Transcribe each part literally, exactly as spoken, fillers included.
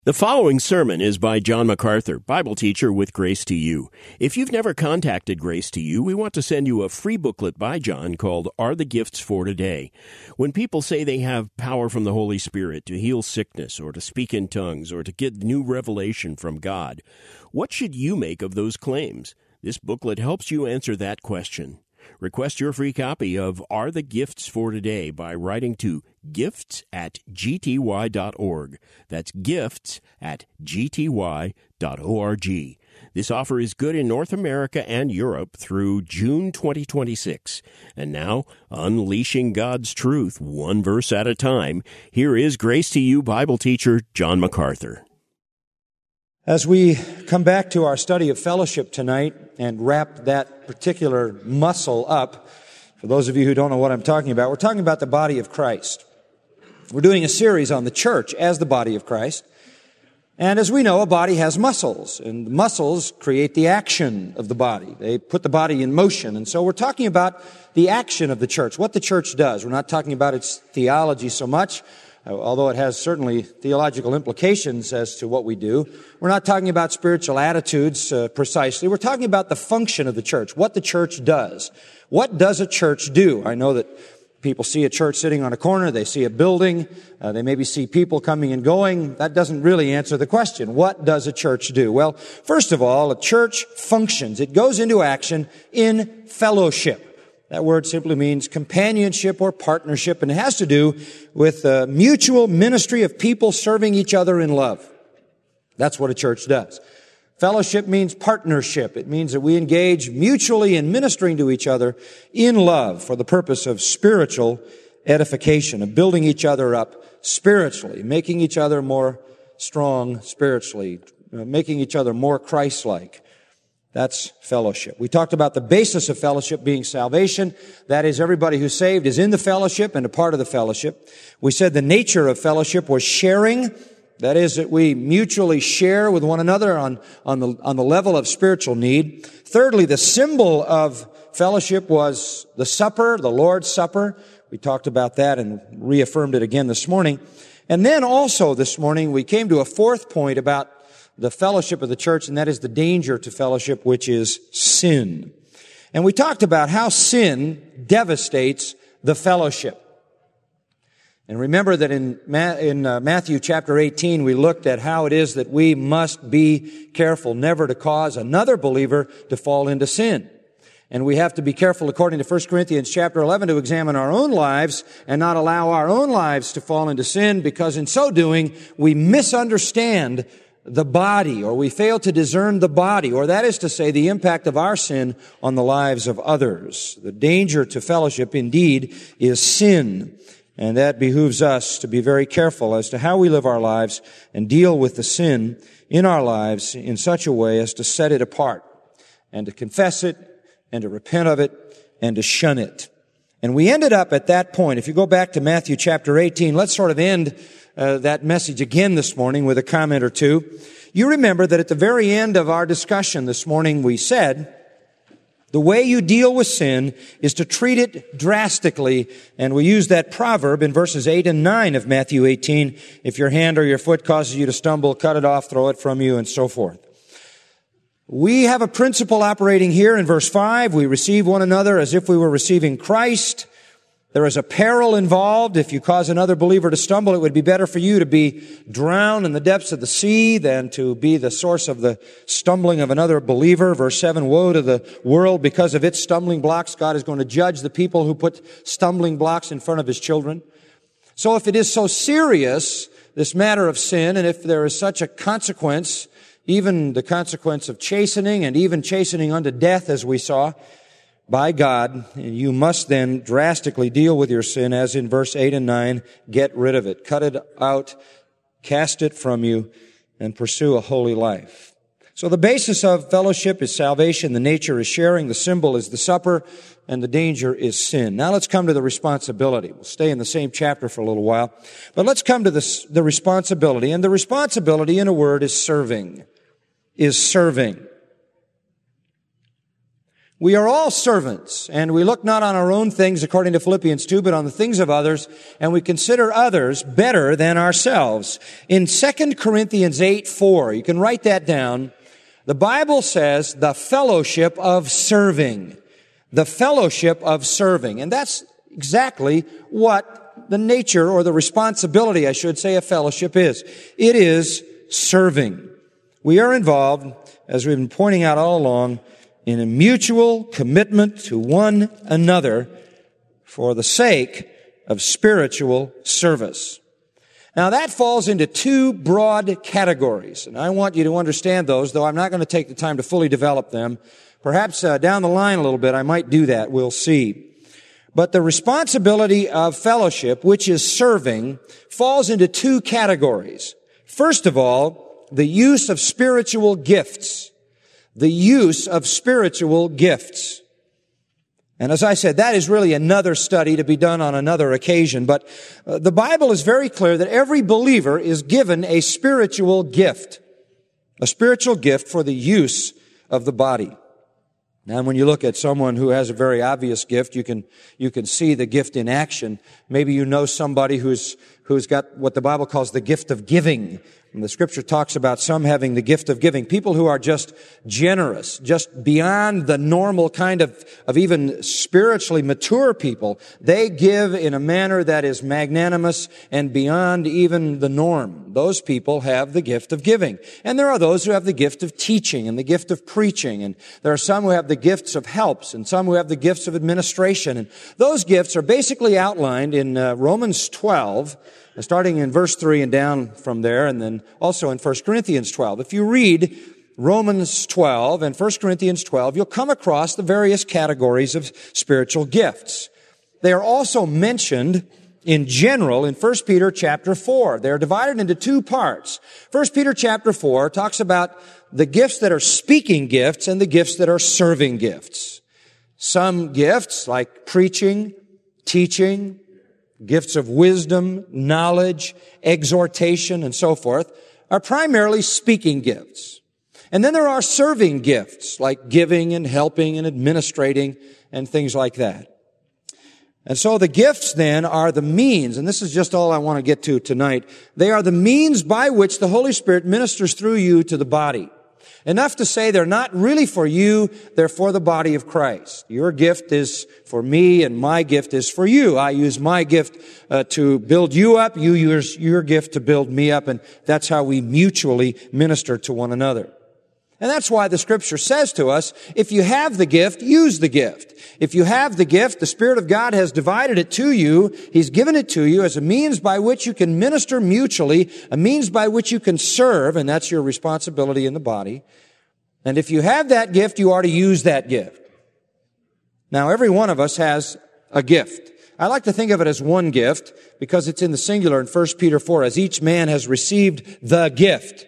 The following sermon is by John MacArthur, Bible teacher with Grace to You. If you've never contacted Grace to You, we want to send you a free booklet by John called Are the Gifts for Today? When people say they have power from the Holy Spirit to heal sickness or to speak in tongues or to get new revelation from God, what should you make of those claims? This booklet helps you answer that question. Request your free copy of Are the Gifts for Today by writing to gifts at g t y dot org. That's gifts at g t y dot org. This offer is good in North America and Europe through June twenty twenty-six. And now, unleashing God's truth one verse at a time, here is Grace to You Bible teacher John MacArthur. As we come back to our study of fellowship tonight and wrap that particular muscle up, for those of you who don't know what I'm talking about, we're talking about the body of Christ. We're doing a series on the church as the body of Christ. And as we know, a body has muscles, and the muscles create the action of the body. They put the body in motion. And so we're talking about the action of the church, what the church does. We're not talking about its theology so much, although it has certainly theological implications as to what we do. We're not talking about spiritual attitudes uh, precisely. We're talking about the function of the church, what the church does. What does a church do? I know that people see a church sitting on a corner, they see a building, uh, they maybe see people coming and going. That doesn't really answer the question. What does a church do? Well, first of all, a church functions. It goes into action in fellowship. That word simply means companionship or partnership, and it has to do with the mutual ministry of people serving each other in love. That's what a church does. Fellowship means partnership. It means that we engage mutually in ministering to each other in love for the purpose of spiritual edification, of building each other up spiritually, making each other more strong spiritually, making each other more Christ-like. That's fellowship. We talked about the basis of fellowship being salvation. That is, everybody who's saved is in the fellowship and a part of the fellowship. We said the nature of fellowship was sharing. That is, that we mutually share with one another on, on the, on the level of spiritual need. Thirdly, the symbol of fellowship was the supper, the Lord's Supper. We talked about that and reaffirmed it again this morning. And then also this morning, we came to a fourth point about the fellowship of the church, and that is the danger to fellowship, which is sin. And we talked about how sin devastates the fellowship. And remember that in, Ma- in uh, Matthew chapter eighteen, we looked at how it is that we must be careful never to cause another believer to fall into sin. And we have to be careful, according to First Corinthians chapter eleven, to examine our own lives and not allow our own lives to fall into sin, because in so doing, we misunderstand the body, or we fail to discern the body, or that is to say, the impact of our sin on the lives of others. The danger to fellowship, indeed, is sin. And that behooves us to be very careful as to how we live our lives and deal with the sin in our lives in such a way as to set it apart and to confess it and to repent of it and to shun it. And we ended up at that point. If you go back to Matthew chapter eighteen, let's sort of end uh, that message again this morning with a comment or two. You remember that at the very end of our discussion this morning, we said, the way you deal with sin is to treat it drastically. And we use that proverb in verses eight and nine of Matthew eighteen. If your hand or your foot causes you to stumble, cut it off, throw it from you, and so forth. We have a principle operating here in verse five. We receive one another as if we were receiving Christ. There is a peril involved. If you cause another believer to stumble, it would be better for you to be drowned in the depths of the sea than to be the source of the stumbling of another believer. Verse seven, woe to the world because of its stumbling blocks. God is going to judge the people who put stumbling blocks in front of His children. So if it is so serious, this matter of sin, and if there is such a consequence, even the consequence of chastening and even chastening unto death, as we saw, by God, you must then drastically deal with your sin, as in verse eight and nine, get rid of it, cut it out, cast it from you, and pursue a holy life. So the basis of fellowship is salvation, the nature is sharing, the symbol is the supper, and the danger is sin. Now let's come to the responsibility. We'll stay in the same chapter for a little while, but let's come to the, the responsibility, and the responsibility, in a word, is serving, is serving. We are all servants, and we look not on our own things, according to Philippians two, but on the things of others, and we consider others better than ourselves. In Second Corinthians eight four, you can write that down, the Bible says the fellowship of serving. The fellowship of serving. And that's exactly what the nature or the responsibility, I should say, of fellowship is. It is serving. We are involved, as we've been pointing out all along, in a mutual commitment to one another for the sake of spiritual service. Now that falls into two broad categories, and I want you to understand those, though I'm not going to take the time to fully develop them. Perhaps uh, down the line a little bit I might do that, we'll see. But the responsibility of fellowship, which is serving, falls into two categories. First of all, the use of spiritual gifts. The use of spiritual gifts. And as I said, that is really another study to be done on another occasion. But uh, the Bible is very clear that every believer is given a spiritual gift. A spiritual gift for the use of the body. Now, when you look at someone who has a very obvious gift, you can, you can see the gift in action. Maybe you know somebody who's, who's got what the Bible calls the gift of giving. And the Scripture talks about some having the gift of giving. People who are just generous, just beyond the normal kind of, of even spiritually mature people. They give in a manner that is magnanimous and beyond even the norm. Those people have the gift of giving. And there are those who have the gift of teaching and the gift of preaching. And there are some who have the gifts of helps and some who have the gifts of administration. And those gifts are basically outlined in uh, Romans twelve, starting in verse three and down from there, and then also in First Corinthians twelve. If you read Romans twelve and First Corinthians twelve, you'll come across the various categories of spiritual gifts. They are also mentioned in general in First Peter chapter four. They're divided into two parts. First Peter chapter four talks about the gifts that are speaking gifts and the gifts that are serving gifts. Some gifts, like preaching, teaching, gifts of wisdom, knowledge, exhortation, and so forth, are primarily speaking gifts. And then there are serving gifts, like giving and helping and administrating and things like that. And so the gifts then are the means, and this is just all I want to get to tonight. They are the means by which the Holy Spirit ministers through you to the body. Enough to say they're not really for you, they're for the body of Christ. Your gift is for me and my gift is for you. I use my gift uh, to build you up, you use your gift to build me up, and that's how we mutually minister to one another. And that's why the Scripture says to us, if you have the gift, use the gift. If you have the gift, the Spirit of God has divided it to you. He's given it to you as a means by which you can minister mutually, a means by which you can serve, and that's your responsibility in the body. And if you have that gift, you are to use that gift. Now, every one of us has a gift. I like to think of it as one gift because it's in the singular in First Peter four, as each man has received the gift.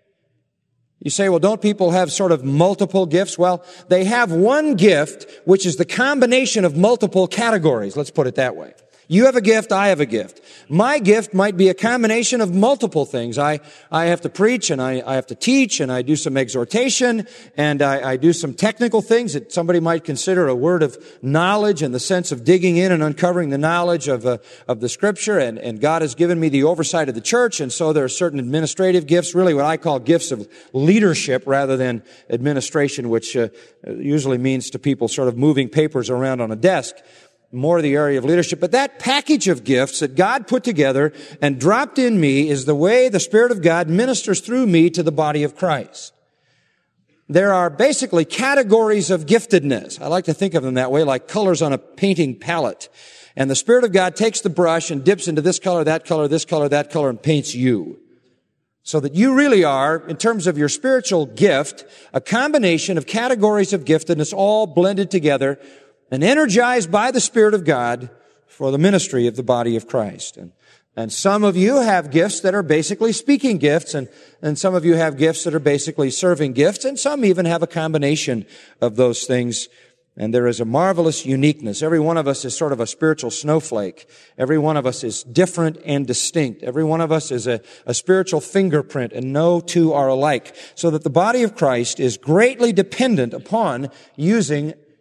You say, well, don't people have sort of multiple gifts? Well, they have one gift, which is the combination of multiple categories. Let's put it that way. You have a gift, I have a gift. My gift might be a combination of multiple things. I, I have to preach, and I, I have to teach, and I do some exhortation, and I, I do some technical things that somebody might consider a word of knowledge in the sense of digging in and uncovering the knowledge of, uh, of the Scripture, and, and God has given me the oversight of the church, and so there are certain administrative gifts, really what I call gifts of leadership rather than administration, which uh, usually means to people sort of moving papers around on a desk. More the area of leadership. But that package of gifts that God put together and dropped in me is the way the Spirit of God ministers through me to the body of Christ. There are basically categories of giftedness. I like to think of them that way, like colors on a painting palette. And the Spirit of God takes the brush and dips into this color, that color, this color, that color, and paints you. So that you really are, in terms of your spiritual gift, a combination of categories of giftedness all blended together and energized by the Spirit of God for the ministry of the body of Christ. And, and some of you have gifts that are basically speaking gifts, and, and some of you have gifts that are basically serving gifts, and some even have a combination of those things. And there is a marvelous uniqueness. Every one of us is sort of a spiritual snowflake. Every one of us is different and distinct. Every one of us is a, a spiritual fingerprint, and no two are alike. So that the body of Christ is greatly dependent upon using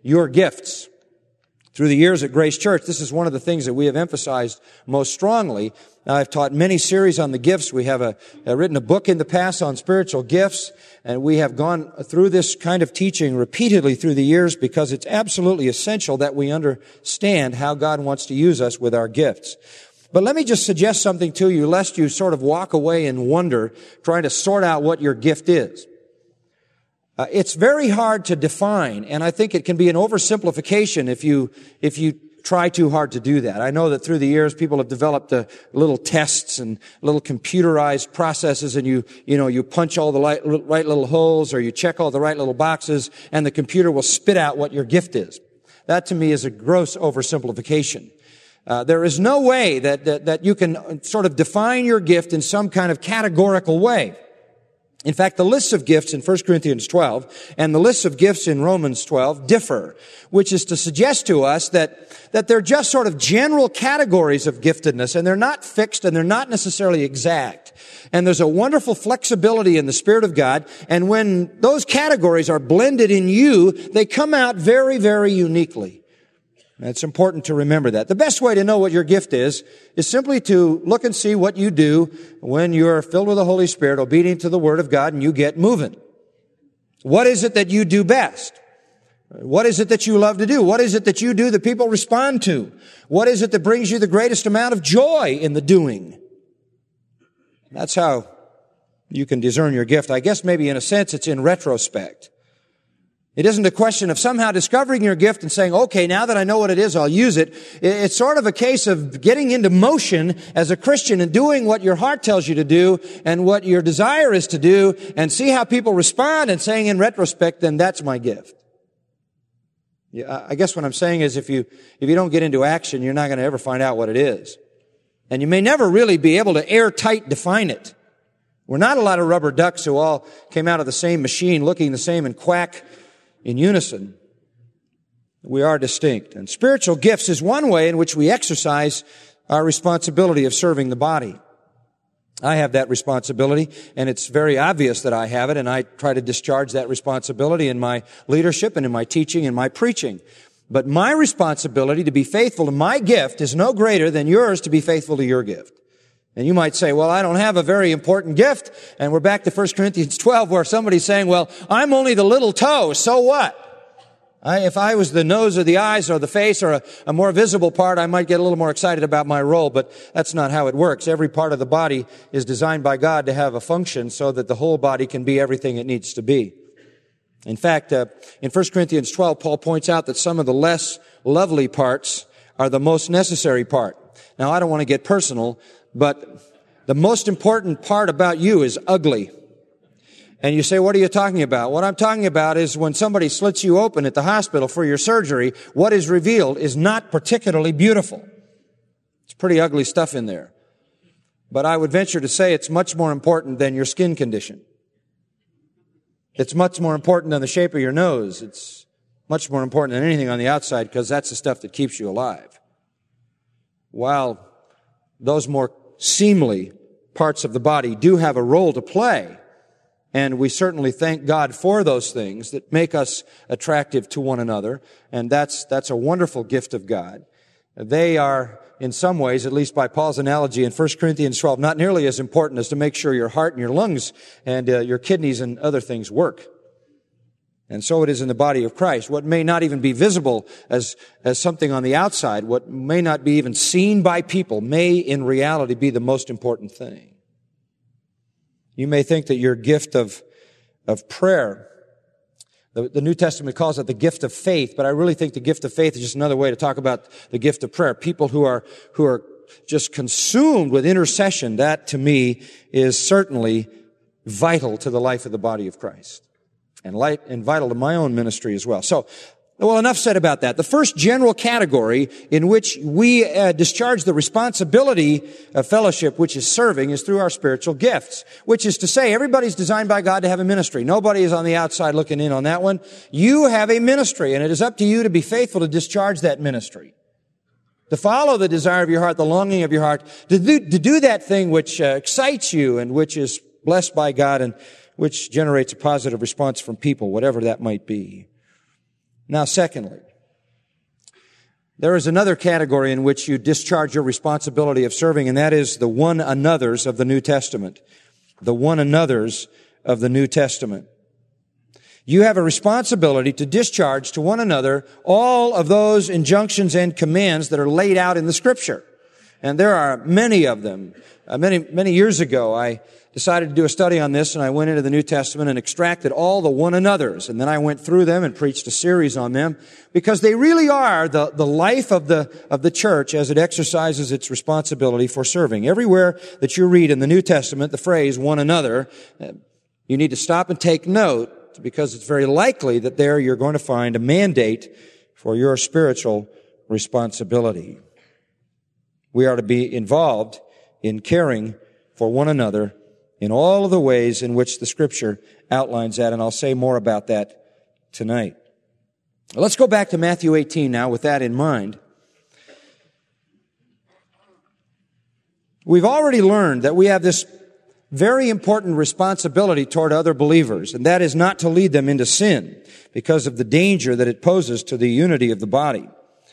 your gifts. Through the years at Grace Church, this is one of the things that we have emphasized most strongly. I've taught many series on the gifts. We have a, a written a book in the past on spiritual gifts, and we have gone through this kind of teaching repeatedly through the years because it's absolutely essential that we understand how God wants to use us with our gifts. But let me just suggest something to you, lest you sort of walk away in wonder, trying to sort out what your gift is. Uh, it's very hard to define, and I think it can be an oversimplification if you, if you try too hard to do that. I know that through the years people have developed uh, little tests and little computerized processes, and you, you know, you punch all the right, right little holes, or you check all the right little boxes, and the computer will spit out what your gift is. That to me is a gross oversimplification. Uh, there is no way that, that, that you can sort of define your gift in some kind of categorical way. In fact, the lists of gifts in First Corinthians twelve and the lists of gifts in Romans twelve differ, which is to suggest to us that, that they're just sort of general categories of giftedness, and they're not fixed and they're not necessarily exact. And there's a wonderful flexibility in the Spirit of God, and when those categories are blended in you, they come out very, very uniquely. It's important to remember that. The best way to know what your gift is, is simply to look and see what you do when you're filled with the Holy Spirit, obedient to the Word of God, and you get moving. What is it that you do best? What is it that you love to do? What is it that you do that people respond to? What is it that brings you the greatest amount of joy in the doing? That's how you can discern your gift. I guess maybe in a sense it's in retrospect. It isn't a question of somehow discovering your gift and saying, okay, now that I know what it is, I'll use it. It's sort of a case of getting into motion as a Christian and doing what your heart tells you to do and what your desire is to do, and see how people respond, and saying in retrospect, then that's my gift. Yeah, I guess what I'm saying is if you, if you don't get into action, you're not going to ever find out what it is. And you may never really be able to airtight define it. We're not a lot of rubber ducks who all came out of the same machine looking the same and quack in unison. We are distinct. And spiritual gifts is one way in which we exercise our responsibility of serving the body. I have that responsibility, and it's very obvious that I have it, and I try to discharge that responsibility in my leadership and in my teaching and my preaching. But my responsibility to be faithful to my gift is no greater than yours to be faithful to your gift. And you might say, well, I don't have a very important gift. And we're back to First Corinthians twelve, where somebody's saying, well, I'm only the little toe, so what? I, if I was the nose or the eyes or the face or a, a more visible part, I might get a little more excited about my role, but that's not how it works. Every part of the body is designed by God to have a function so that the whole body can be everything it needs to be. In fact, uh, in First Corinthians twelve, Paul points out that some of the less lovely parts are the most necessary part. Now, I don't want to get personal, but the most important part about you is ugly. And you say, what are you talking about? What I'm talking about is when somebody slits you open at the hospital for your surgery, what is revealed is not particularly beautiful. It's pretty ugly stuff in there. But I would venture to say it's much more important than your skin condition. It's much more important than the shape of your nose. It's much more important than anything on the outside, because that's the stuff that keeps you alive. While those more seemly parts of the body do have a role to play, and we certainly thank God for those things that make us attractive to one another, and that's that's a wonderful gift of God. They are, in some ways, at least by Paul's analogy in First Corinthians twelve, not nearly as important as to make sure your heart and your lungs and uh, your kidneys and other things work. And so it is in the body of Christ. What may not even be visible as, as something on the outside, what may not be even seen by people, may in reality be the most important thing. You may think that your gift of, of prayer, the, the New Testament calls it the gift of faith, but I really think the gift of faith is just another way to talk about the gift of prayer. People who are, who are just consumed with intercession, that to me is certainly vital to the life of the body of Christ. And light and vital to my own ministry as well. So, well, enough said about that. The first general category in which we uh, discharge the responsibility of fellowship, which is serving, is through our spiritual gifts. Which is to say, everybody's designed by God to have a ministry. Nobody is on the outside looking in on that one. You have a ministry, and it is up to you to be faithful to discharge that ministry. To follow the desire of your heart, the longing of your heart, to do, to do that thing which uh, excites you and which is blessed by God and which generates a positive response from people, whatever that might be. Now, secondly, there is another category in which you discharge your responsibility of serving, and that is the one another's of the New Testament. The one another's of the New Testament. You have a responsibility to discharge to one another all of those injunctions and commands that are laid out in the Scripture. And there are many of them. Uh, many, many years ago, I decided to do a study on this, and I went into the New Testament and extracted all the one another's. And then I went through them and preached a series on them, because they really are the, the life of the, of the church as it exercises its responsibility for serving. Everywhere that you read in the New Testament the phrase one another, uh, you need to stop and take note, because it's very likely that there you're going to find a mandate for your spiritual responsibility. We are to be involved in caring for one another in all of the ways in which the Scripture outlines that, and I'll say more about that tonight. Let's go back to Matthew eighteen now with that in mind. We've already learned that we have this very important responsibility toward other believers, and that is not to lead them into sin because of the danger that it poses to the unity of the body.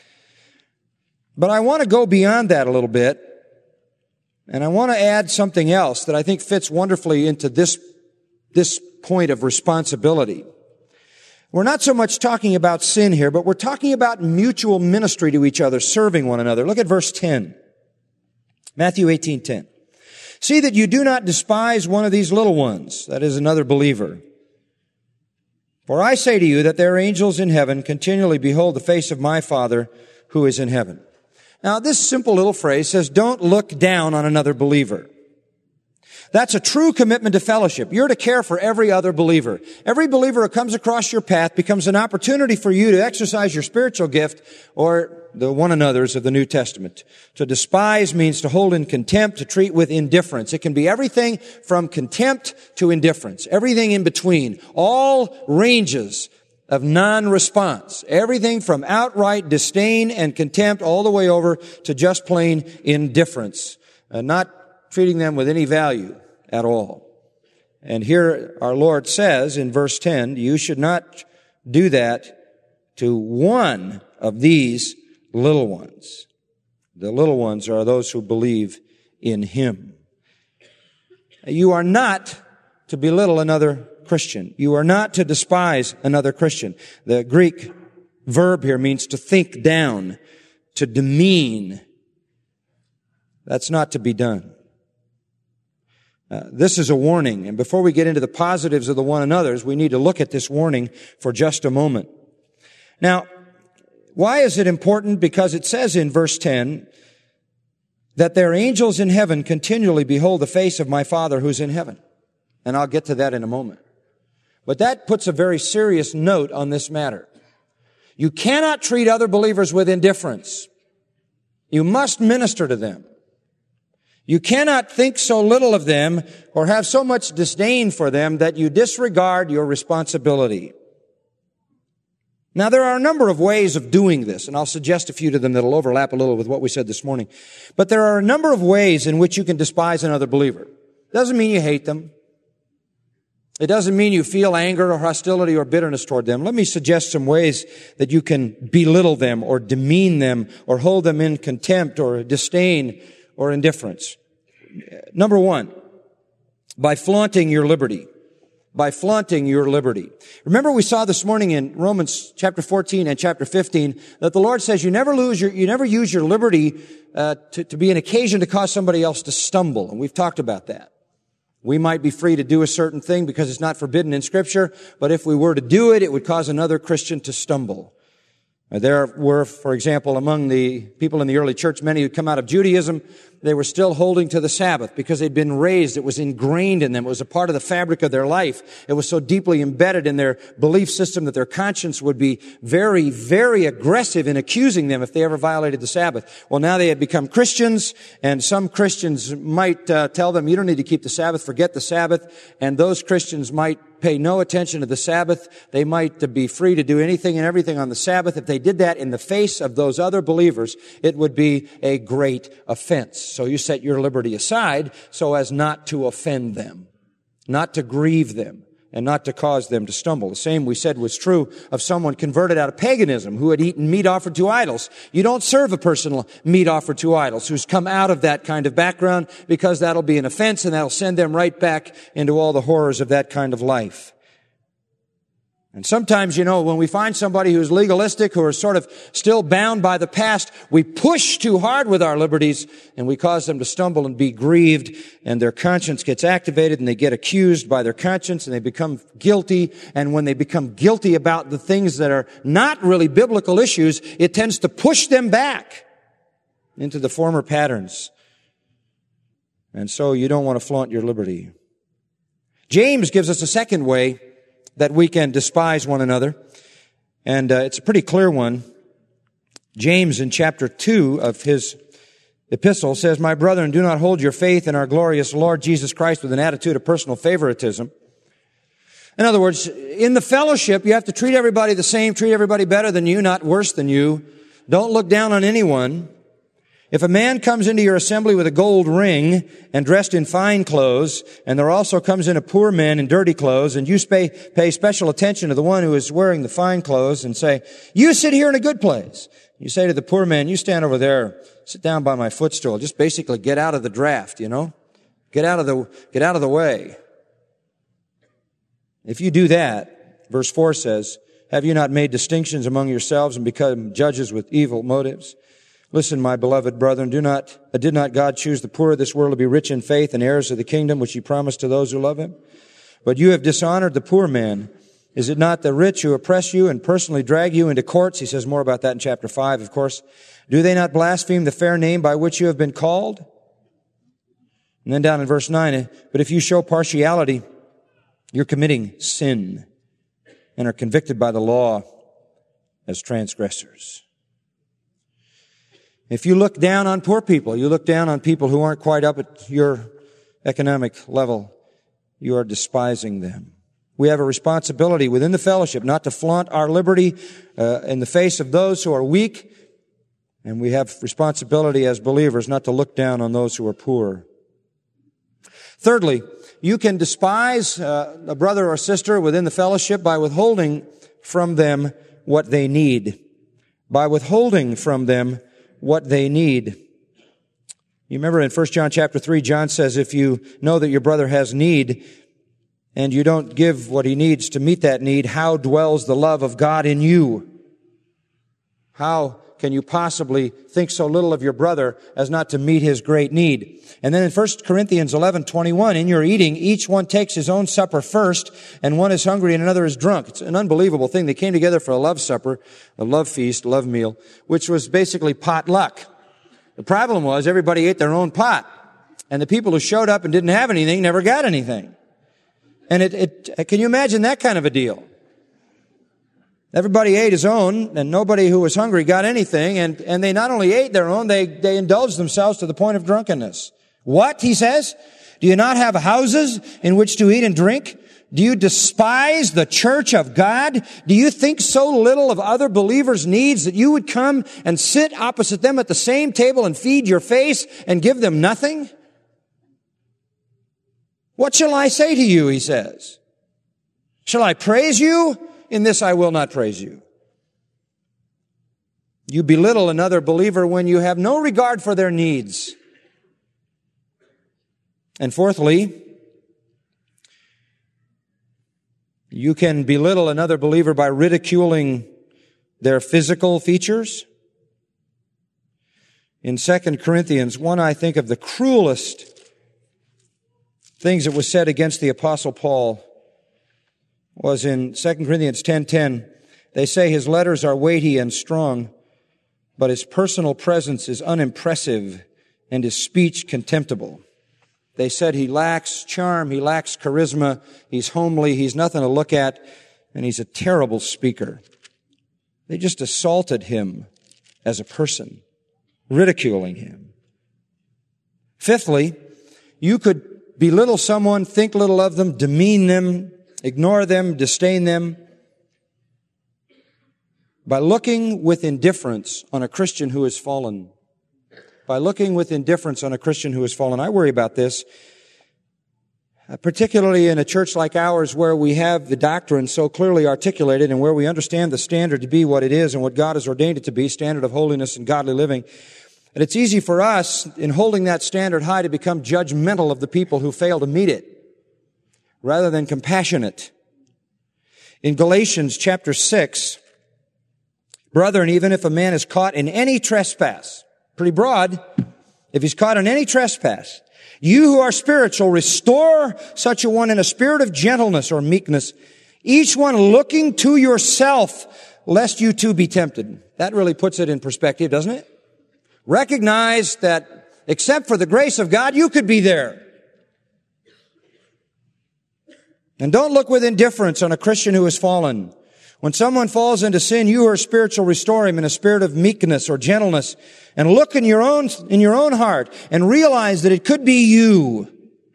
But I want to go beyond that a little bit, and I want to add something else that I think fits wonderfully into this, this point of responsibility. We're not so much talking about sin here, but we're talking about mutual ministry to each other, serving one another. Look at verse ten. Matthew eighteen ten. See that you do not despise one of these little ones, that is another believer. For I say to you that their angels in heaven continually behold the face of my Father who is in heaven. Now, this simple little phrase says, don't look down on another believer. That's a true commitment to fellowship. You're to care for every other believer. Every believer who comes across your path becomes an opportunity for you to exercise your spiritual gift, or the one another's of the New Testament. To despise means to hold in contempt, to treat with indifference. It can be everything from contempt to indifference, everything in between, all ranges of non-response, everything from outright disdain and contempt all the way over to just plain indifference, uh, not treating them with any value at all. And here our Lord says in verse ten, you should not do that to one of these little ones. The little ones are those who believe in Him. You are not to belittle another Christian. You are not to despise another Christian. The Greek verb here means to think down, to demean. That's not to be done. Uh, this is a warning, and before we get into the positives of the one another's, we need to look at this warning for just a moment. Now, why is it important? Because it says in verse ten that their angels in heaven continually behold the face of my Father who's in heaven. And I'll get to that in a moment. But that puts a very serious note on this matter. You cannot treat other believers with indifference. You must minister to them. You cannot think so little of them or have so much disdain for them that you disregard your responsibility. Now, there are a number of ways of doing this, and I'll suggest a few to them that'll overlap a little with what we said this morning. But there are a number of ways in which you can despise another believer. Doesn't mean you hate them. It doesn't mean you feel anger or hostility or bitterness toward them. Let me suggest some ways that you can belittle them or demean them or hold them in contempt or disdain or indifference. Number one, by flaunting your liberty. By flaunting your liberty. Remember we saw this morning in Romans chapter fourteen and chapter fifteen that the Lord says you never lose your, you never use your liberty uh, to, to be an occasion to cause somebody else to stumble. And we've talked about that. We might be free to do a certain thing because it's not forbidden in Scripture, but if we were to do it, it would cause another Christian to stumble. There were, for example, among the people in the early church, many who'd come out of Judaism, they were still holding to the Sabbath because they'd been raised. It was ingrained in them. It was a part of the fabric of their life. It was so deeply embedded in their belief system that their conscience would be very, very aggressive in accusing them if they ever violated the Sabbath. Well, now they had become Christians, and some Christians might uh, tell them, you don't need to keep the Sabbath, forget the Sabbath. And those Christians might pay no attention to the Sabbath. They might be free to do anything and everything on the Sabbath. If they did that in the face of those other believers, it would be a great offense. So you set your liberty aside so as not to offend them, not to grieve them. and not to cause them to stumble. The same we said was true of someone converted out of paganism who had eaten meat offered to idols. You don't serve a person meat offered to idols who's come out of that kind of background, because that'll be an offense and that'll send them right back into all the horrors of that kind of life. And sometimes, you know, when we find somebody who's legalistic, who are sort of still bound by the past, we push too hard with our liberties and we cause them to stumble and be grieved, and their conscience gets activated and they get accused by their conscience and they become guilty. And when they become guilty about the things that are not really biblical issues, it tends to push them back into the former patterns. And so you don't want to flaunt your liberty. James gives us a second way that we can despise one another. And uh, it's a pretty clear one. James in chapter two of his epistle says, "My brethren, do not hold your faith in our glorious Lord Jesus Christ with an attitude of personal favoritism." In other words, in the fellowship, you have to treat everybody the same, treat everybody better than you, not worse than you. Don't look down on anyone. If a man comes into your assembly with a gold ring and dressed in fine clothes, and there also comes in a poor man in dirty clothes, and you pay, pay special attention to the one who is wearing the fine clothes and say, "You sit here in a good place." You say to the poor man, "You stand over there, sit down by my footstool." Just basically get out of the draft, you know? Get out of the, get out of the way. If you do that, verse four says, "Have you not made distinctions among yourselves and become judges with evil motives? Listen, my beloved brethren, do not, uh, did not God choose the poor of this world to be rich in faith and heirs of the kingdom which he promised to those who love him? But you have dishonored the poor man. Is it not the rich who oppress you and personally drag you into courts?" He says more about that in chapter five, of course. "Do they not blaspheme the fair name by which you have been called?" And then down in verse nine, "But if you show partiality, you're committing sin and are convicted by the law as transgressors." If you look down on poor people, you look down on people who aren't quite up at your economic level, you are despising them. We have a responsibility within the fellowship not to flaunt our liberty uh, in the face of those who are weak, and we have responsibility as believers not to look down on those who are poor. Thirdly, you can despise uh, a brother or sister within the fellowship by withholding from them what they need. By withholding from them what they need. You remember in First John chapter three, John says, if you know that your brother has need and you don't give what he needs to meet that need, how dwells the love of God in you? How can you possibly think so little of your brother as not to meet his great need? And then in First Corinthians eleven twenty-one, in your eating, each one takes his own supper first, and one is hungry and another is drunk. It's an unbelievable thing. They came together for a love supper, a love feast, love meal, which was basically potluck. The problem was everybody ate their own pot, and the people who showed up and didn't have anything never got anything. And it, it can you imagine that kind of a deal? Everybody ate his own, and nobody who was hungry got anything, and, and they not only ate their own, they, they indulged themselves to the point of drunkenness. What, he says? Do you not have houses in which to eat and drink? Do you despise the church of God? Do you think so little of other believers' needs that you would come and sit opposite them at the same table and feed your face and give them nothing? What shall I say to you, he says? Shall I praise you? In this I will not praise you. You belittle another believer when you have no regard for their needs. And fourthly, you can belittle another believer by ridiculing their physical features. In Second Corinthians one, I think of the cruelest things that was said against the Apostle Paul was in Second Corinthians ten ten. They say his letters are weighty and strong, but his personal presence is unimpressive and his speech contemptible. They said he lacks charm, he lacks charisma, he's homely, he's nothing to look at, and he's a terrible speaker. They just assaulted him as a person, ridiculing him. Fifthly, you could belittle someone, think little of them, demean them, ignore them, disdain them, by looking with indifference on a Christian who has fallen. By looking with indifference on a Christian who has fallen. I worry about this. Uh, particularly in a church like ours where we have the doctrine so clearly articulated and where we understand the standard to be what it is and what God has ordained it to be, standard of holiness and godly living. And it's easy for us, in holding that standard high, to become judgmental of the people who fail to meet it, rather than compassionate. In Galatians chapter six, brethren, even if a man is caught in any trespass, pretty broad, if he's caught in any trespass, you who are spiritual, restore such a one in a spirit of gentleness or meekness, each one looking to yourself, lest you too be tempted. That really puts it in perspective, doesn't it? Recognize that except for the grace of God, you could be there. And don't look with indifference on a Christian who has fallen. When someone falls into sin, you who are spiritual, restore him in a spirit of meekness or gentleness, and look in your own, in your own heart and realize that it could be you.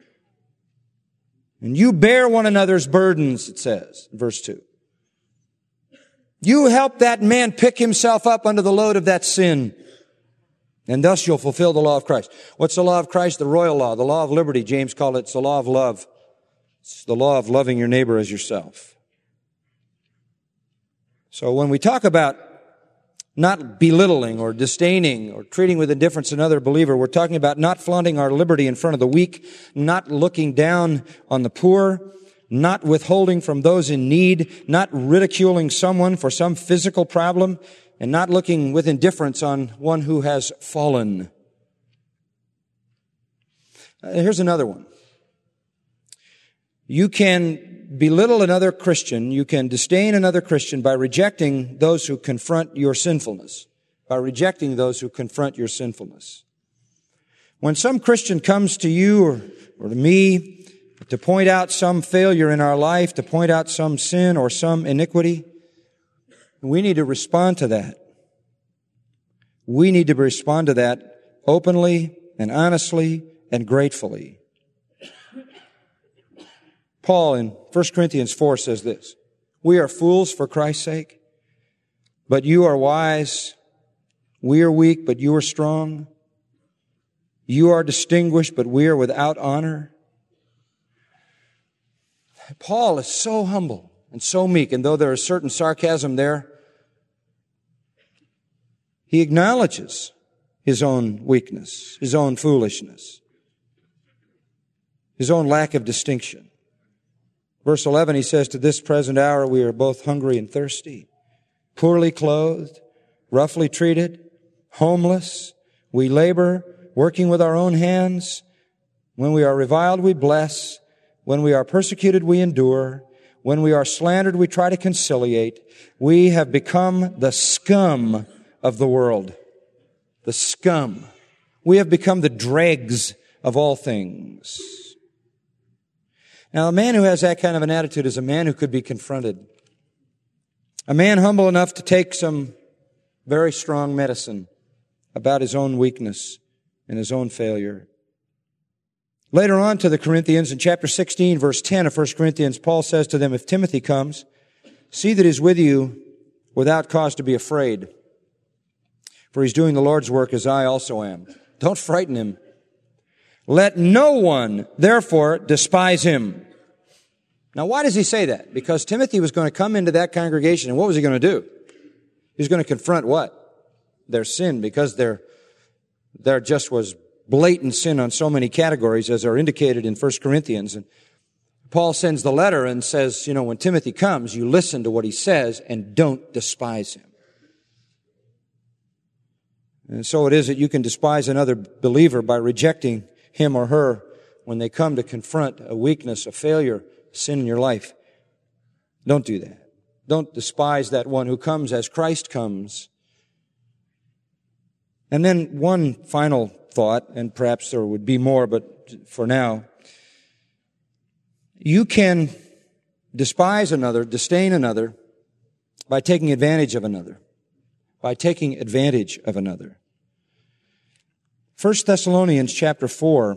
And you bear one another's burdens, it says, verse two. You help that man pick himself up under the load of that sin, and thus you'll fulfill the law of Christ. What's the law of Christ? The royal law, the law of liberty. James called it, it's the law of love. It's the law of loving your neighbor as yourself. So when we talk about not belittling or disdaining or treating with indifference another believer, we're talking about not flaunting our liberty in front of the weak, not looking down on the poor, not withholding from those in need, not ridiculing someone for some physical problem, and not looking with indifference on one who has fallen. Uh, here's another one. You can belittle another Christian, you can disdain another Christian by rejecting those who confront your sinfulness, by rejecting those who confront your sinfulness. When some Christian comes to you or, or to me to point out some failure in our life, to point out some sin or some iniquity, we need to respond to that. We need to respond to that openly and honestly and gratefully. Paul in First Corinthians four says this, we are fools for Christ's sake, but you are wise. We are weak, but you are strong. You are distinguished, but we are without honor. Paul is so humble and so meek, and though there is certain sarcasm there, he acknowledges his own weakness, his own foolishness, his own lack of distinction. Verse eleven, he says, to this present hour we are both hungry and thirsty, poorly clothed, roughly treated, homeless. We labor, working with our own hands. When we are reviled, we bless. When we are persecuted, we endure. When we are slandered, we try to conciliate. We have become the scum of the world. The scum. We have become the dregs of all things. Now, a man who has that kind of an attitude is a man who could be confronted. A man humble enough to take some very strong medicine about his own weakness and his own failure. Later on to the Corinthians, in chapter sixteen, verse ten of First Corinthians, Paul says to them, if Timothy comes, see that he's with you without cause to be afraid, for he's doing the Lord's work as I also am. Don't frighten him. Let no one, therefore, despise him. Now, why does he say that? Because Timothy was going to come into that congregation, and what was he going to do? He was going to confront what? Their sin, because there, there just was blatant sin on so many categories, as are indicated in First Corinthians. And Paul sends the letter and says, you know, when Timothy comes, you listen to what he says and don't despise him. And so it is that you can despise another believer by rejecting him or her when they come to confront a weakness, a failure, sin in your life. Don't do that. Don't despise that one who comes as Christ comes. And then one final thought, and perhaps there would be more, but for now, you can despise another, disdain another, by taking advantage of another. By taking advantage of another. First Thessalonians chapter four,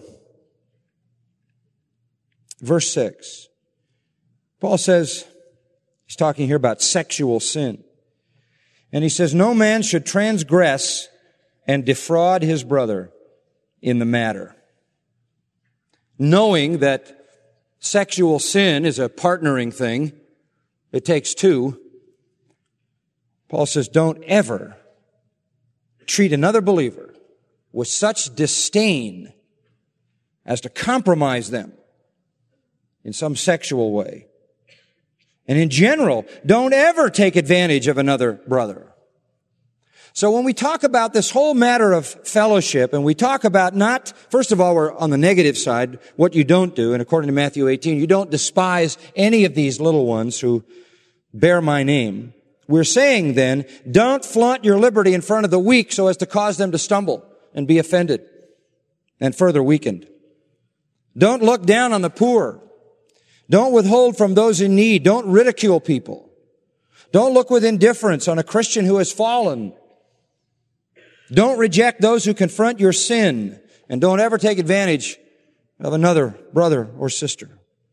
verse six. Paul says, he's talking here about sexual sin. And he says, no man should transgress and defraud his brother in the matter, knowing that Sexual sin is a partnering thing. It takes two. Paul says, don't ever treat another believer with such disdain as to compromise them in some sexual way. And in general, don't ever take advantage of another brother. So when we talk about this whole matter of fellowship, and we talk about not, first of all, we're on the negative side, what you don't do, and according to Matthew eighteen, you don't despise any of these little ones who bear my name. We're saying then, don't flaunt your liberty in front of the weak so as to cause them to stumble and be offended and further weakened. Don't look down on the poor. Don't withhold from those in need. Don't ridicule people. Don't look with indifference on a Christian who has fallen. Don't reject those who confront your sin, and don't ever take advantage of another brother or sister.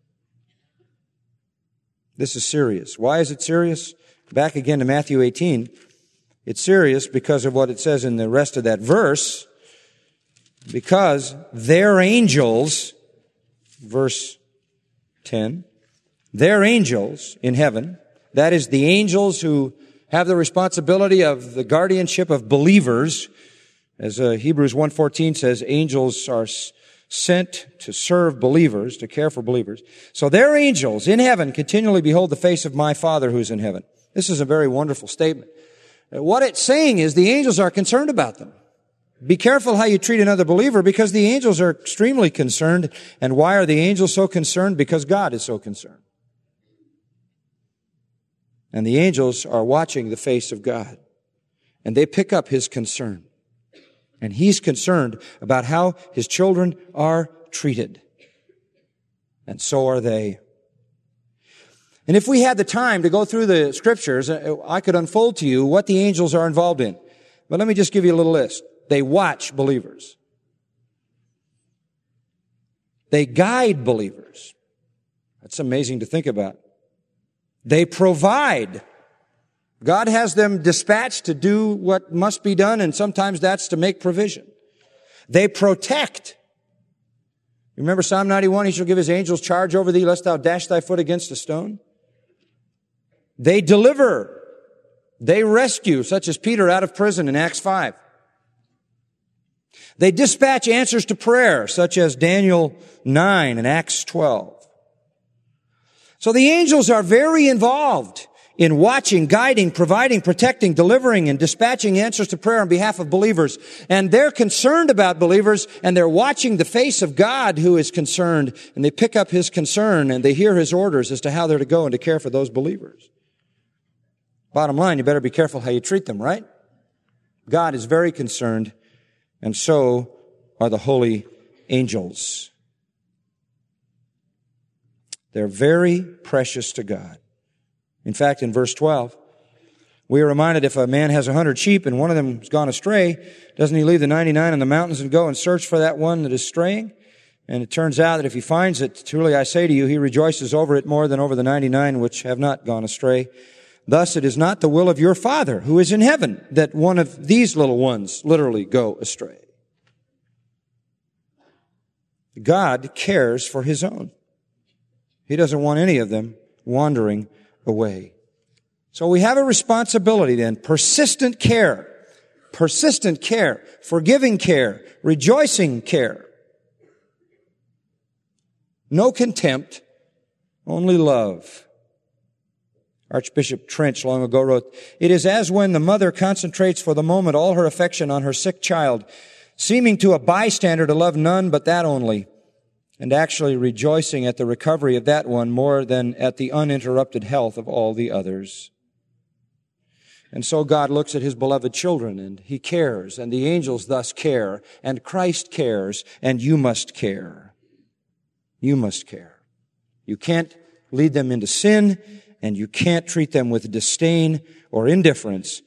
This is serious. Why is it serious? Back again to Matthew eighteen. It's serious because of what it says in the rest of that verse. Because their angels, verse ten, their angels in heaven, that is the angels who have the responsibility of the guardianship of believers. As uh, Hebrews one fourteen says, angels are s- sent to serve believers, to care for believers. So their angels in heaven continually behold the face of my Father who's in heaven. This is a very wonderful statement. Uh, what it's saying is the angels are concerned about them. Be careful how you treat another believer, because the angels are extremely concerned. And why are the angels so concerned? Because God is so concerned. And the angels are watching the face of God. And they pick up His concern. And He's concerned about how His children are treated. And so are they. And if we had the time to go through the Scriptures, I could unfold to you what the angels are involved in. But let me just give you a little list. They watch believers. They guide believers. That's amazing to think about. They provide. God has them dispatched to do what must be done, and sometimes that's to make provision. They protect. Remember Psalm ninety-one, He shall give His angels charge over thee, lest thou dash thy foot against a stone. They deliver. They rescue, such as Peter out of prison in Acts five. They dispatch answers to prayer, such as Daniel nine and Acts twelve. So the angels are very involved in watching, guiding, providing, protecting, delivering, and dispatching answers to prayer on behalf of believers. And they're concerned about believers, and they're watching the face of God who is concerned, and they pick up His concern, and they hear His orders as to how they're to go and to care for those believers. Bottom line, you better be careful how you treat them, right? God is very concerned, and so are the holy angels. They're very precious to God. In fact, in verse twelve, we are reminded if a man has a hundred sheep and one of them has gone astray, doesn't he leave the ninety-nine in the mountains and go and search for that one that is straying? And it turns out that if he finds it, truly I say to you, he rejoices over it more than over the ninety-nine which have not gone astray. Thus it is not the will of your Father who is in heaven that one of these little ones literally go astray. God cares for His own. He doesn't want any of them wandering away. So we have a responsibility then, persistent care, persistent care, forgiving care, rejoicing care. No contempt, only love. Archbishop Trench long ago wrote, "It is as when the mother concentrates for the moment all her affection on her sick child, seeming to a bystander to love none but that only, and actually rejoicing at the recovery of that one more than at the uninterrupted health of all the others." And so God looks at His beloved children, and He cares, and the angels thus care, and Christ cares, and you must care. You must care. You can't lead them into sin, and you can't treat them with disdain or indifference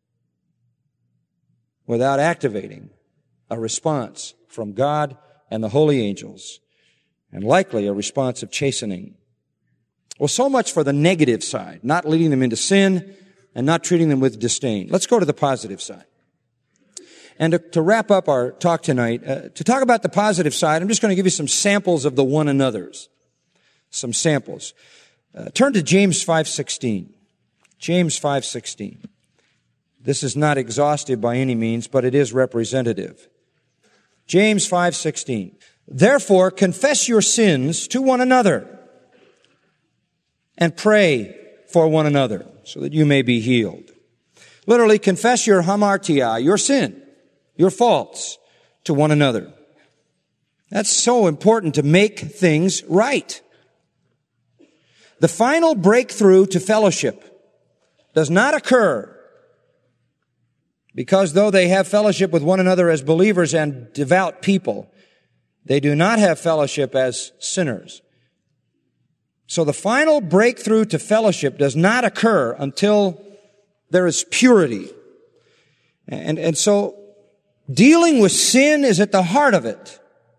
without activating a response from God and the holy angels, and likely a response of chastening. Well, so much for the negative side, not leading them into sin and not treating them with disdain. Let's go to the positive side. And to, to wrap up our talk tonight, uh, to talk about the positive side, I'm just going to give you some samples of the one another's. some samples. Uh, turn to James five sixteen. James five sixteen. This is not exhaustive by any means, but it is representative. James five sixteen. Therefore, confess your sins to one another and pray for one another so that you may be healed. Literally, confess your hamartia, your sin, your faults to one another. That's so important to make things right. The final breakthrough to fellowship does not occur because though they have fellowship with one another as believers and devout people, they do not have fellowship as sinners. So the final breakthrough to fellowship does not occur until there is purity. And, and so dealing with sin is at the heart of it.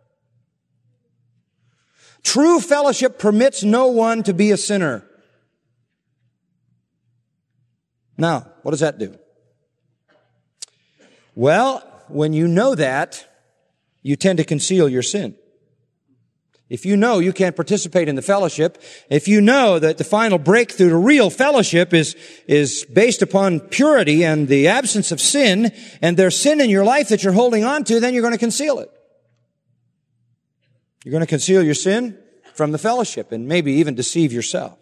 True fellowship permits no one to be a sinner. Now, what does that do? Well, when you know that, you tend to conceal your sin. If you know you can't participate in the fellowship, if you know that the final breakthrough to real fellowship is, is based upon purity and the absence of sin, and there's sin in your life that you're holding on to, then you're going to conceal it. You're going to conceal your sin from the fellowship and maybe even deceive yourself.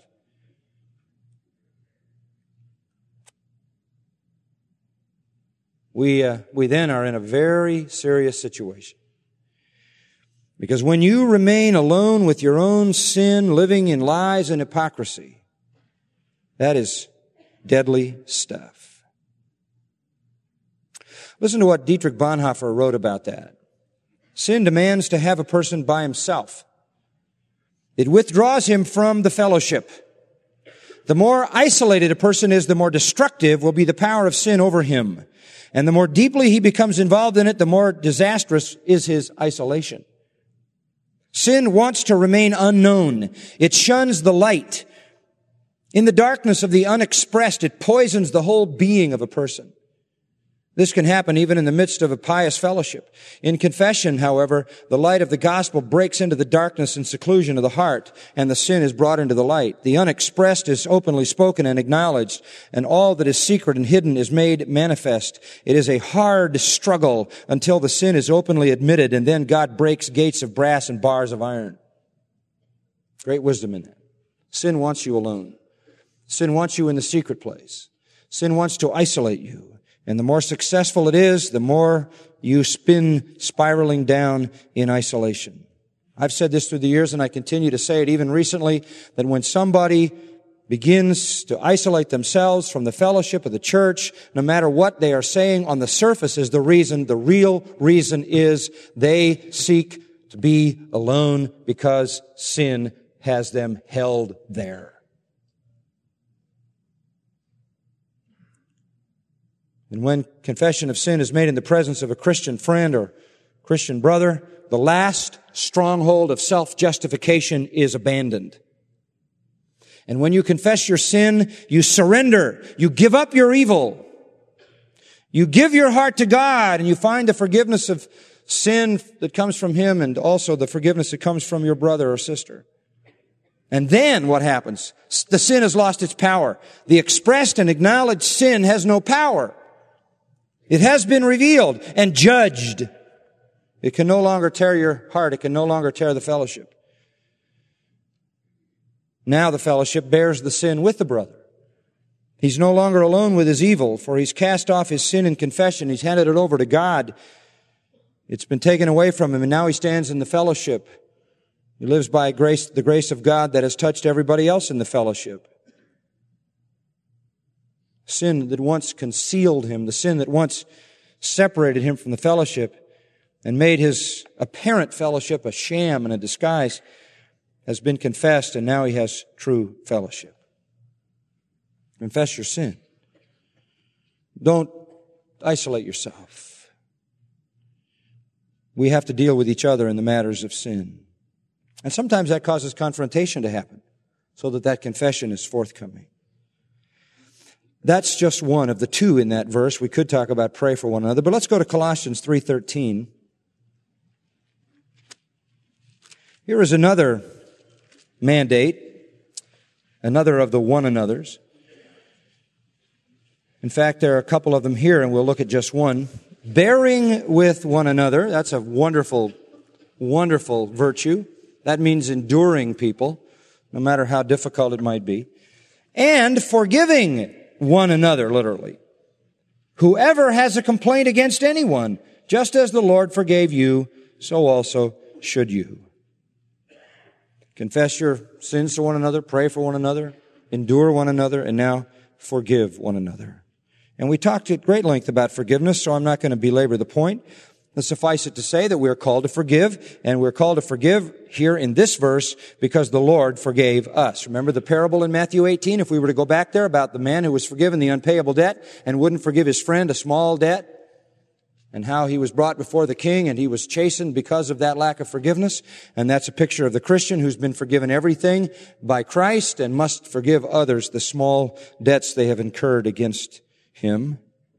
We, uh, we then are in a very serious situation. Because when you remain alone with your own sin, living in lies and hypocrisy, that is deadly stuff. Listen to what Dietrich Bonhoeffer wrote about that. Sin demands to have a person by himself. It withdraws him from the fellowship. The more isolated a person is, the more destructive will be the power of sin over him. And the more deeply he becomes involved in it, the more disastrous is his isolation. Sin wants to remain unknown. It shuns the light. In the darkness of the unexpressed, it poisons the whole being of a person. This can happen even in the midst of a pious fellowship. In confession, however, the light of the gospel breaks into the darkness and seclusion of the heart, and the sin is brought into the light. The unexpressed is openly spoken and acknowledged, and all that is secret and hidden is made manifest. It is a hard struggle until the sin is openly admitted, and then God breaks gates of brass and bars of iron. Great wisdom in that. Sin wants you alone. Sin wants you in the secret place. Sin wants to isolate you. And the more successful it is, the more you spin spiraling down in isolation. I've said this through the years, and I continue to say it even recently, that when somebody begins to isolate themselves from the fellowship of the church, no matter what they are saying on the surface is the reason, the real reason is they seek to be alone because sin has them held there. And when confession of sin is made in the presence of a Christian friend or Christian brother, the last stronghold of self-justification is abandoned. And when you confess your sin, you surrender. You give up your evil. You give your heart to God, and you find the forgiveness of sin that comes from Him and also the forgiveness that comes from your brother or sister. And then what happens? The sin has lost its power. The expressed and acknowledged sin has no power. It has been revealed and judged. It can no longer tear your heart. It can no longer tear the fellowship. Now the fellowship bears the sin with the brother. He's no longer alone with his evil, for he's cast off his sin in confession. He's handed it over to God. It's been taken away from him, and now he stands in the fellowship. He lives by grace, the grace of God that has touched everybody else in the fellowship. Sin that once concealed him, the sin that once separated him from the fellowship and made his apparent fellowship a sham and a disguise, has been confessed, and now he has true fellowship. Confess your sin. Don't isolate yourself. We have to deal with each other in the matters of sin. And sometimes that causes confrontation to happen so that that confession is forthcoming. That's just one of the two in that verse. We could talk about pray for one another, but let's go to Colossians three thirteen. Here is another mandate, another of the one another's. In fact, there are a couple of them here, and we'll look at just one. Bearing with one another, that's a wonderful, wonderful virtue. That means enduring people, no matter how difficult it might be. And forgiving one another, literally. Whoever has a complaint against anyone, just as the Lord forgave you, so also should you. Confess your sins to one another, pray for one another, endure one another, and now forgive one another. And we talked at great length about forgiveness, so I'm not going to belabor the point. Let's suffice it to say that we're called to forgive, and we're called to forgive here in this verse because the Lord forgave us. Remember the parable in Matthew eighteen, if we were to go back there, about the man who was forgiven the unpayable debt and wouldn't forgive his friend a small debt, and how he was brought before the king and he was chastened because of that lack of forgiveness. And that's a picture of the Christian who's been forgiven everything by Christ and must forgive others the small debts they have incurred against him.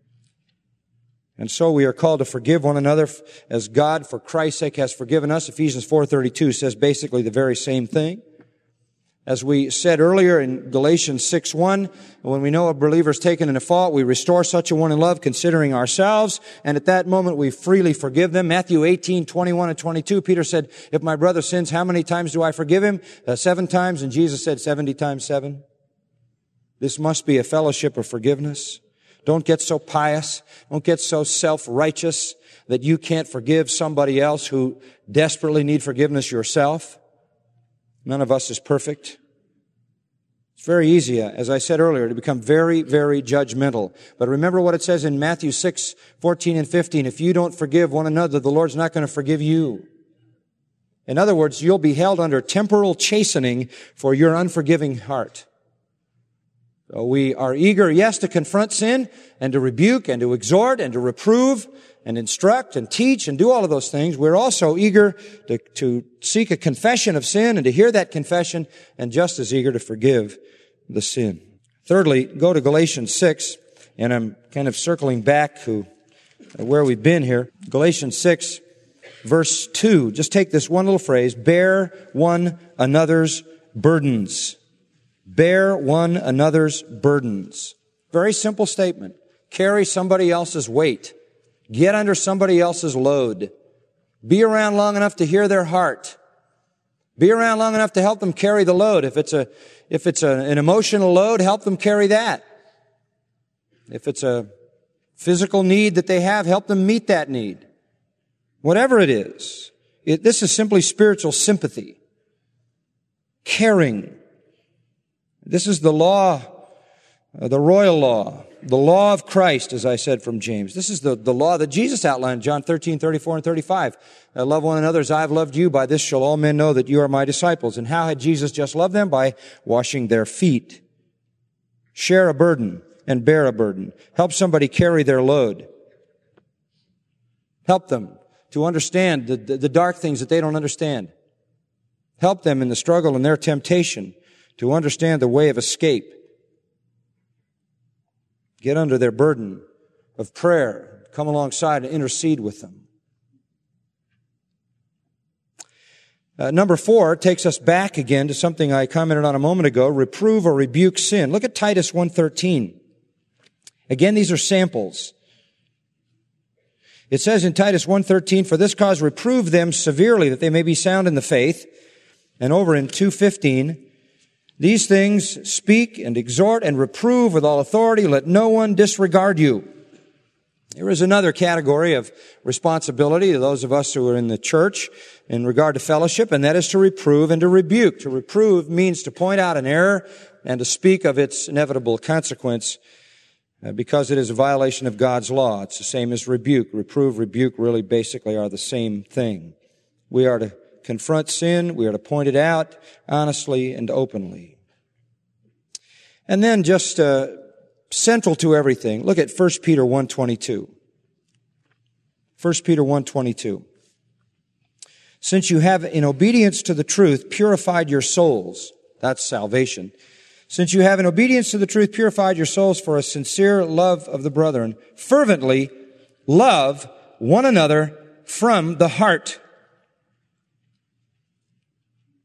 And so we are called to forgive one another as God, for Christ's sake, has forgiven us. Ephesians four thirty-two says basically the very same thing. As we said earlier in Galatians six one, when we know a believer is taken in a fault, we restore such a one in love, considering ourselves, and at that moment we freely forgive them. Matthew eighteen twenty-one and twenty-two, Peter said, if my brother sins, how many times do I forgive him? Uh, seven times, and Jesus said seventy times seven. This must be a fellowship of forgiveness. Don't get so pious. Don't get so self-righteous that you can't forgive somebody else who desperately need forgiveness yourself. None of us is perfect. It's very easy, as I said earlier, to become very, very judgmental. But remember what it says in Matthew six fourteen and fifteen. If you don't forgive one another, the Lord's not going to forgive you. In other words, you'll be held under temporal chastening for your unforgiving heart. So we are eager, yes, to confront sin and to rebuke and to exhort and to reprove and instruct and teach and do all of those things. We're also eager to, to seek a confession of sin and to hear that confession, and just as eager to forgive the sin. Thirdly, go to Galatians six, and I'm kind of circling back to where we've been here. Galatians six, verse two. Just take this one little phrase, bear one another's burdens. Bear one another's burdens. Very simple statement. Carry somebody else's weight. Get under somebody else's load. Be around long enough to hear their heart. Be around long enough to help them carry the load. If it's a, if it's a, an emotional load, help them carry that. If it's a physical need that they have, help them meet that need. Whatever it is, it, this is simply spiritual sympathy. Caring. This is the law, uh, the royal law, the law of Christ, as I said from James. This is the, the law that Jesus outlined, John thirteen, thirty-four and thirty-five. Uh, love one another as I have loved you. By this shall all men know that you are my disciples. And how had Jesus just loved them? By washing their feet. Share a burden and bear a burden. Help somebody carry their load. Help them to understand the, the, the dark things that they don't understand. Help them in the struggle and their temptation to understand the way of escape. Get under their burden of prayer. Come alongside and intercede with them. Uh, number four takes us back again to something I commented on a moment ago, reprove or rebuke sin. Look at Titus one thirteen. Again, these are samples. It says in Titus one thirteen, for this cause reprove them severely, that they may be sound in the faith. And over in two fifteen, these things speak and exhort and reprove with all authority. Let no one disregard you. There is another category of responsibility to those of us who are in the church in regard to fellowship, and that is to reprove and to rebuke. To reprove means to point out an error and to speak of its inevitable consequence uh, because it is a violation of God's law. It's the same as rebuke. Reprove, rebuke really basically are the same thing. We are to confront sin. We are to point it out honestly and openly. And then just uh, central to everything, look at First Peter one twenty-two. First Peter one twenty-two. Since you have, in obedience to the truth, purified your souls, that's salvation. Since you have, in obedience to the truth, purified your souls for a sincere love of the brethren, fervently love one another from the heart.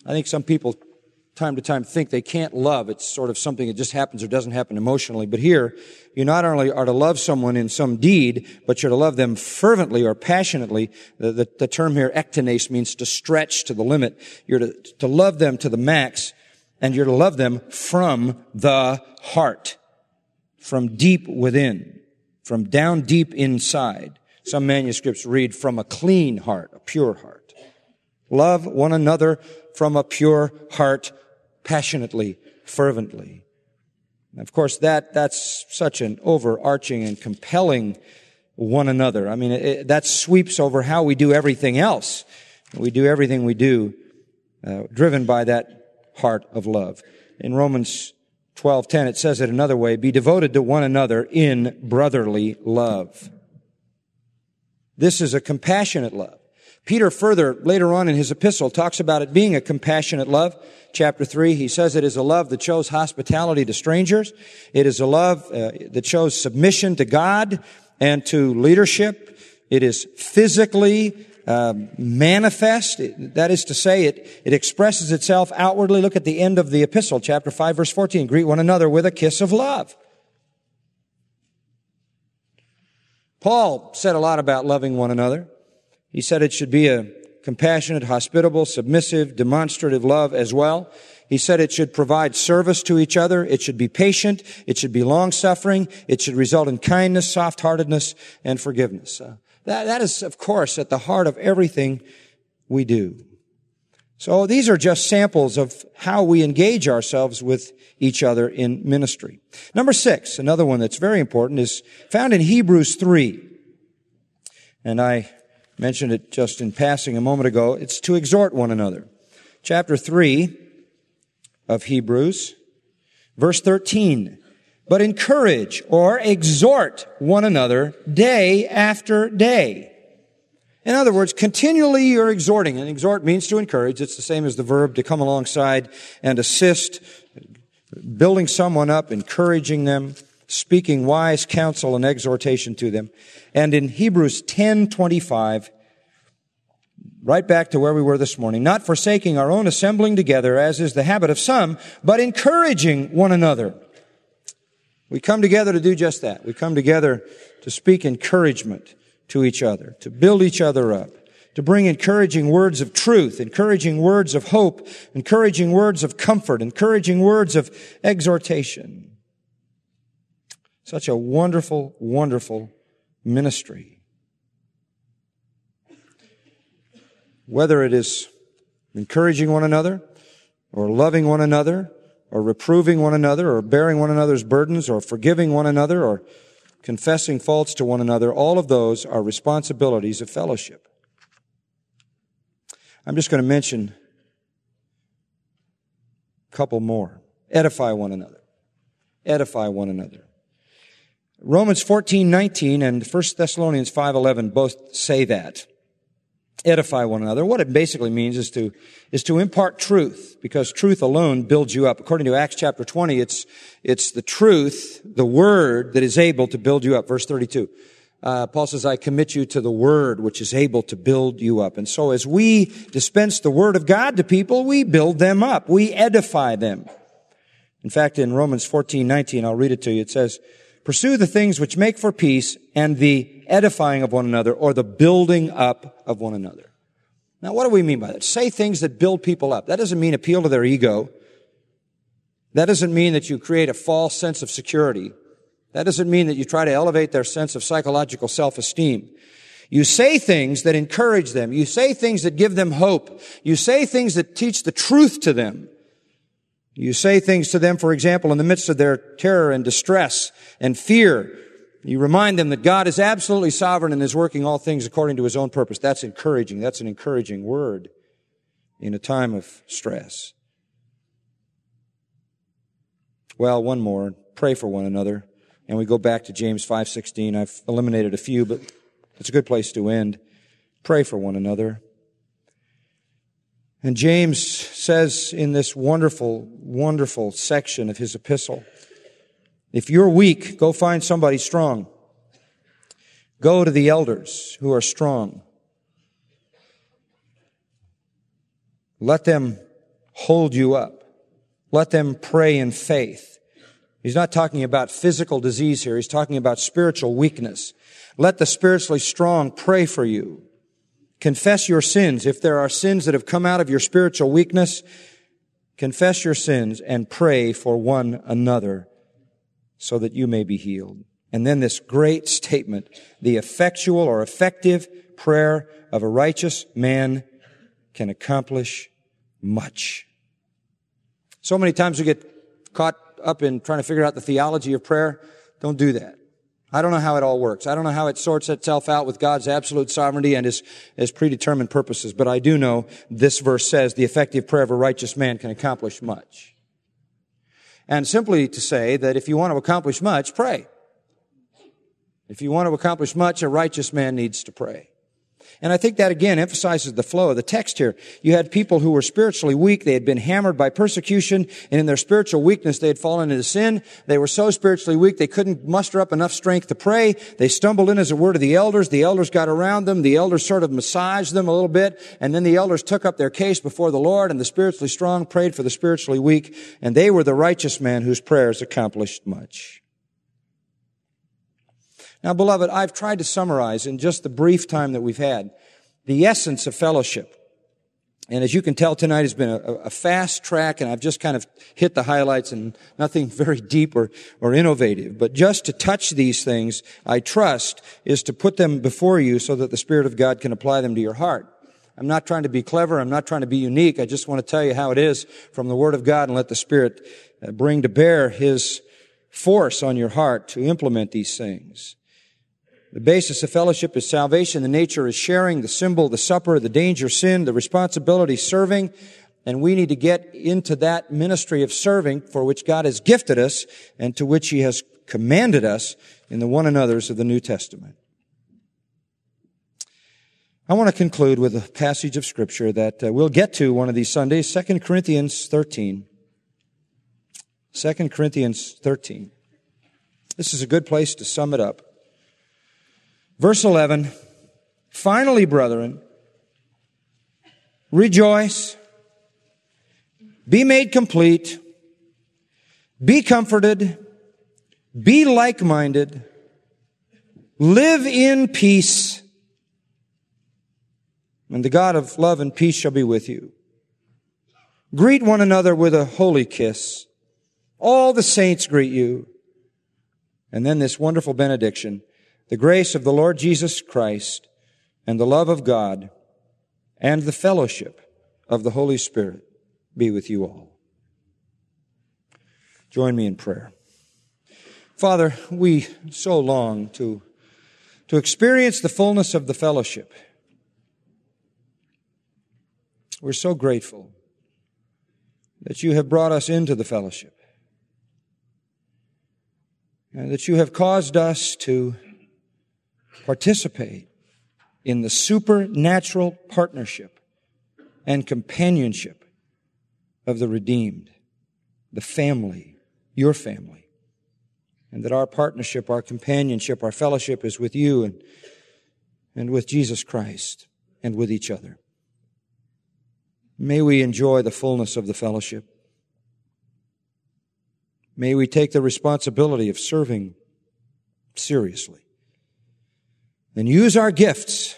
I think some people time to time think they can't love. It's sort of something that just happens or doesn't happen emotionally. But here, you not only are to love someone in some deed, but you're to love them fervently or passionately. The, the, the term here, ektenes, means to stretch to the limit. You're to, to love them to the max, and you're to love them from the heart, from deep within, from down deep inside. Some manuscripts read from a clean heart, a pure heart. Love one another from a pure heart, passionately, fervently. And of course, that, that's such an overarching and compelling one another. I mean, it, that sweeps over how we do everything else. We do everything we do, uh, driven by that heart of love. In Romans twelve ten, it says it another way, be devoted to one another in brotherly love. This is a compassionate love. Peter further, later on in his epistle, talks about it being a compassionate love. Chapter three, he says it is a love that shows hospitality to strangers. It is a love uh, that shows submission to God and to leadership. It is physically uh, manifest. That is to say, it, it expresses itself outwardly. Look at the end of the epistle, chapter five, verse fourteen. Greet one another with a kiss of love. Paul said a lot about loving one another. He said it should be a compassionate, hospitable, submissive, demonstrative love as well. He said it should provide service to each other. It should be patient. It should be long-suffering. It should result in kindness, soft-heartedness, and forgiveness. Uh, that, that is, of course, at the heart of everything we do. So these are just samples of how we engage ourselves with each other in ministry. Number six, another one that's very important, is found in Hebrews three. And I mentioned it just in passing a moment ago. It's to exhort one another. Chapter three of Hebrews, verse thirteen. But encourage or exhort one another day after day. In other words, continually you're exhorting. And exhort means to encourage. It's the same as the verb to come alongside and assist, building someone up, encouraging them, speaking wise counsel and exhortation to them. And in Hebrews ten twenty-five, right back to where we were this morning, not forsaking our own assembling together, as is the habit of some, but encouraging one another. We come together to do just that. We come together to speak encouragement to each other, to build each other up, to bring encouraging words of truth, encouraging words of hope, encouraging words of comfort, encouraging words of exhortation. Such a wonderful, wonderful ministry. Whether it is encouraging one another, or loving one another, or reproving one another, or bearing one another's burdens, or forgiving one another, or confessing faults to one another, all of those are responsibilities of fellowship. I'm just going to mention a couple more. Edify one another. Edify one another. Romans fourteen nineteen and First Thessalonians five eleven both say that. Edify one another. What it basically means is to, is to impart truth, because truth alone builds you up. According to Acts chapter twenty, it's, it's the truth, the word, that is able to build you up. Verse thirty-two. Uh, Paul says, I commit you to the word which is able to build you up. And so as we dispense the word of God to people, we build them up. We edify them. In fact, in Romans fourteen nineteen, I'll read it to you. It says, pursue the things which make for peace and the edifying of one another, or the building up of one another. Now, what do we mean by that? Say things that build people up. That doesn't mean appeal to their ego. That doesn't mean that you create a false sense of security. That doesn't mean that you try to elevate their sense of psychological self-esteem. You say things that encourage them. You say things that give them hope. You say things that teach the truth to them. You say things to them, for example, in the midst of their terror and distress and fear. You remind them that God is absolutely sovereign and is working all things according to His own purpose. That's encouraging. That's an encouraging word in a time of stress. Well, one more. Pray for one another. And we go back to James five sixteen. I've eliminated a few, but it's a good place to end. Pray for one another. And James says in this wonderful, wonderful section of his epistle, if you're weak, go find somebody strong. Go to the elders who are strong. Let them hold you up. Let them pray in faith. He's not talking about physical disease here. He's talking about spiritual weakness. Let the spiritually strong pray for you. Confess your sins. If there are sins that have come out of your spiritual weakness, confess your sins and pray for one another so that you may be healed. And then this great statement, the effectual or effective prayer of a righteous man can accomplish much. So many times we get caught up in trying to figure out the theology of prayer. Don't do that. I don't know how it all works. I don't know how it sorts itself out with God's absolute sovereignty and His, His predetermined purposes. But I do know this verse says the effective prayer of a righteous man can accomplish much. And simply to say that if you want to accomplish much, pray. If you want to accomplish much, a righteous man needs to pray. And I think that again emphasizes the flow of the text here. You had people who were spiritually weak. They had been hammered by persecution, and in their spiritual weakness, they had fallen into sin. They were so spiritually weak, they couldn't muster up enough strength to pray. They stumbled in, as it were, to the elders. The elders got around them. The elders sort of massaged them a little bit, and then the elders took up their case before the Lord, and the spiritually strong prayed for the spiritually weak, and they were the righteous man whose prayers accomplished much. Now, beloved, I've tried to summarize in just the brief time that we've had the essence of fellowship. And as you can tell, tonight has been a, a fast track, and I've just kind of hit the highlights and nothing very deep or, or innovative. But just to touch these things, I trust, is to put them before you so that the Spirit of God can apply them to your heart. I'm not trying to be clever. I'm not trying to be unique. I just want to tell you how it is from the Word of God and let the Spirit bring to bear His force on your heart to implement these things. The basis of fellowship is salvation. The nature is sharing. The symbol, the supper, the danger, sin, the responsibility, serving. And we need to get into that ministry of serving for which God has gifted us and to which He has commanded us in the one another's of the New Testament. I want to conclude with a passage of Scripture that uh, we'll get to one of these Sundays, Second Corinthians thirteen. Second Corinthians thirteen. This is a good place to sum it up. Verse eleven, finally, brethren, rejoice, be made complete, be comforted, be like-minded, live in peace, and the God of love and peace shall be with you. Greet one another with a holy kiss. All the saints greet you. And then this wonderful benediction. The grace of the Lord Jesus Christ and the love of God and the fellowship of the Holy Spirit be with you all. Join me in prayer. Father, we so long to, to experience the fullness of the fellowship. We're so grateful that you have brought us into the fellowship and that you have caused us to participate in the supernatural partnership and companionship of the redeemed, the family, your family, and that our partnership, our companionship, our fellowship is with you and, and with Jesus Christ and with each other. May we enjoy the fullness of the fellowship. May we take the responsibility of serving seriously. And use our gifts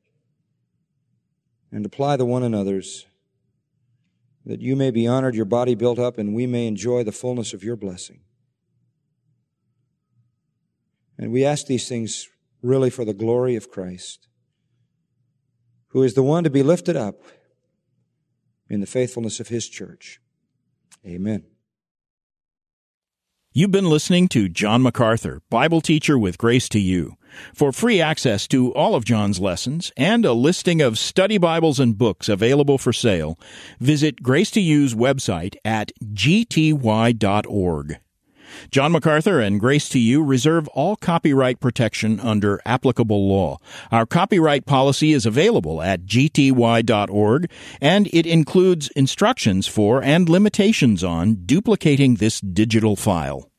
and apply the one another's, that you may be honored, your body built up, and we may enjoy the fullness of your blessing. And we ask these things really for the glory of Christ, who is the one to be lifted up in the faithfulness of His church. Amen. You've been listening to John MacArthur, Bible teacher with Grace to You. For free access to all of John's lessons and a listing of study Bibles and books available for sale, visit Grace to You's website at g t y dot org. John MacArthur and Grace to You reserve all copyright protection under applicable law. Our copyright policy is available at g t y dot org, and it includes instructions for and limitations on duplicating this digital file.